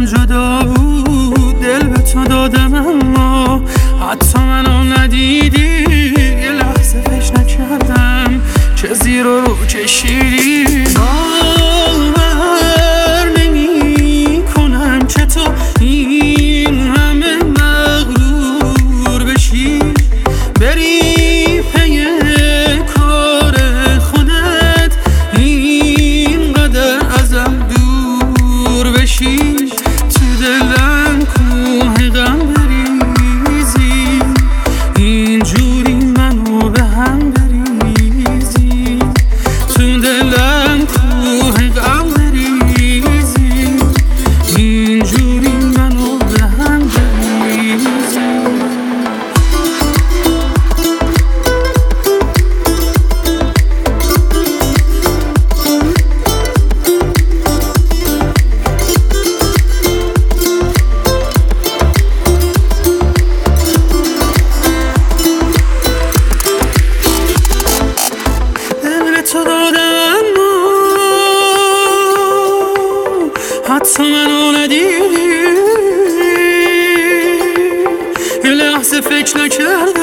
دلم جدا بود، دل به تو دادم اما حتی منو ندیدی. یه لحظه فکر نکردم چه زیر و رو کشیدی. باور نمی کنم که تو این همه مغرور بشی، بری پی کار خودت، اینقدر ازم دور بشی. تو دلم کوه غم بریزی، اینجوری منو به هم بریزی. تو دلم کوه غم بریزی، اینجوری منو به هم بریزی. تو دادم حتی منو ندیدی. یه لحظه فکر نکردم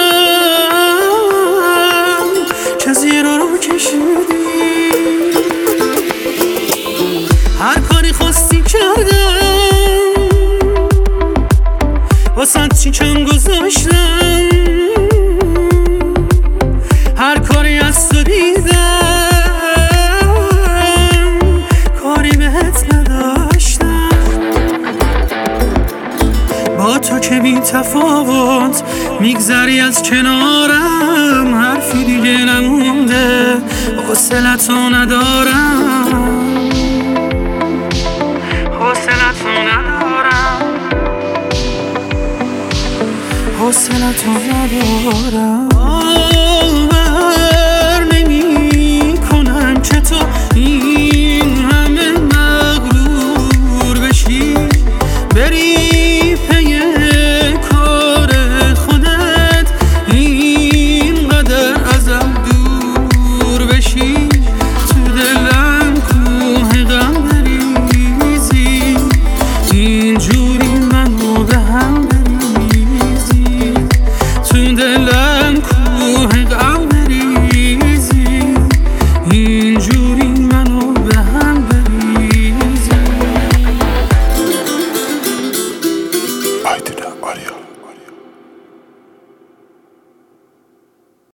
که زیر رو کشیدی. هر کاری خواستی کردم، واسه چیکم گذاشتم. هر کاری از تو دیدم، کاری بهت نداشتم. با تو که بی تفاوت میگذری از کنارم، حرفی دیگه نمونده، حوصله‌تو ندارم، حوصله‌تو ندارم، حوصله‌تو ندارم. باور نمی کنم که تو این همه مغرور بشی، بری پی کار خودت، اینقدر ازم دور بشی. تو دلم کوه غم بریزی، اینجوری